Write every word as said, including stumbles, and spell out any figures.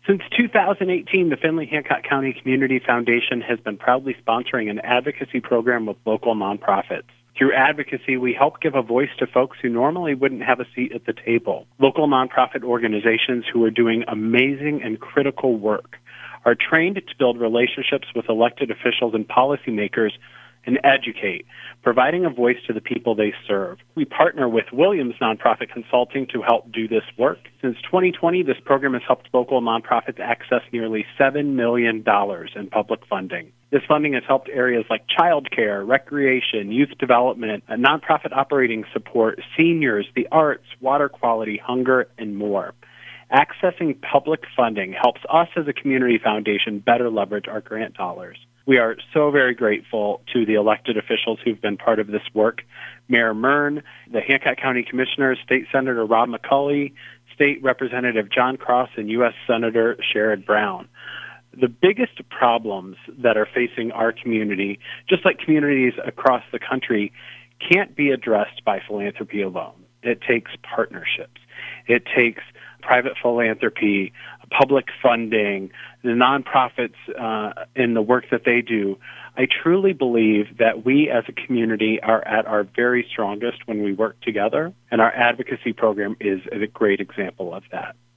Since two thousand eighteen, the Findlay-Hancock County Community Foundation has been proudly sponsoring an advocacy program with local nonprofits. Through advocacy, we help give a voice to folks who normally wouldn't have a seat at the table. Local nonprofit organizations who are doing amazing and critical work are trained to build relationships with elected officials and policymakers and educate, providing a voice to the people they serve. We partner with Williams Nonprofit Consulting to help do this work. Since twenty twenty, this program has helped local nonprofits access nearly seven million dollars in public funding. This funding has helped areas like childcare, recreation, youth development, nonprofit operating support, seniors, the arts, water quality, hunger, and more. Accessing public funding helps us as a community foundation better leverage our grant dollars. We are so very grateful to the elected officials who've been part of this work. Mayor Mern, the Hancock County Commissioners, State Senator Rob McCulley, State Representative John Cross, and U S Senator Sherrod Brown. The biggest problems that are facing our community, just like communities across the country, can't be addressed by philanthropy alone. It takes partnerships. It takes private philanthropy, public funding, the nonprofits uh, in the work that they do. I truly believe that we as a community are at our very strongest when we work together, and our advocacy program is a great example of that.